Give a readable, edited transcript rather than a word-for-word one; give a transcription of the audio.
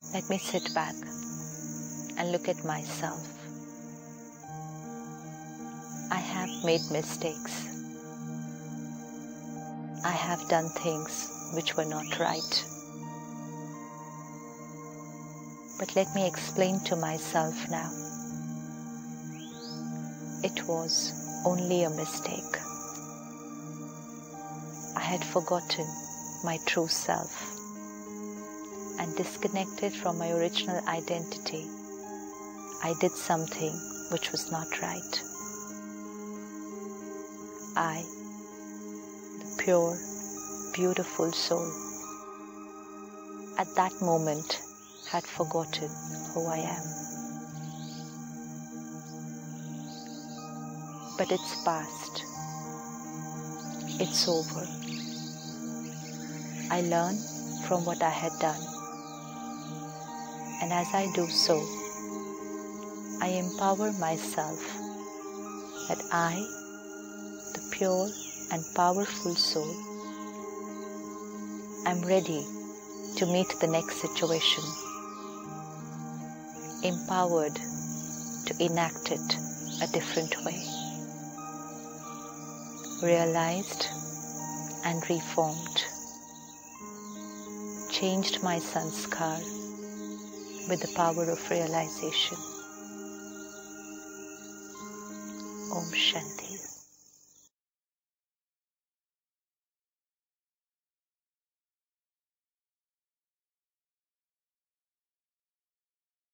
Let me sit back and look at myself. I have made mistakes. I have done things which were not right. But let me explain to myself now. It was only a mistake. I had forgotten my true self and disconnected from my original identity. I did something which was not right. I, the pure, beautiful soul, at that moment had forgotten who I am. But it's past. It's over. I learn from what I had done. And as I do so, I empower myself that I, the pure and powerful soul, am ready to meet the next situation, empowered to enact it a different way, realized and reformed, changed my sanskar with the power of realization. Om Shanti.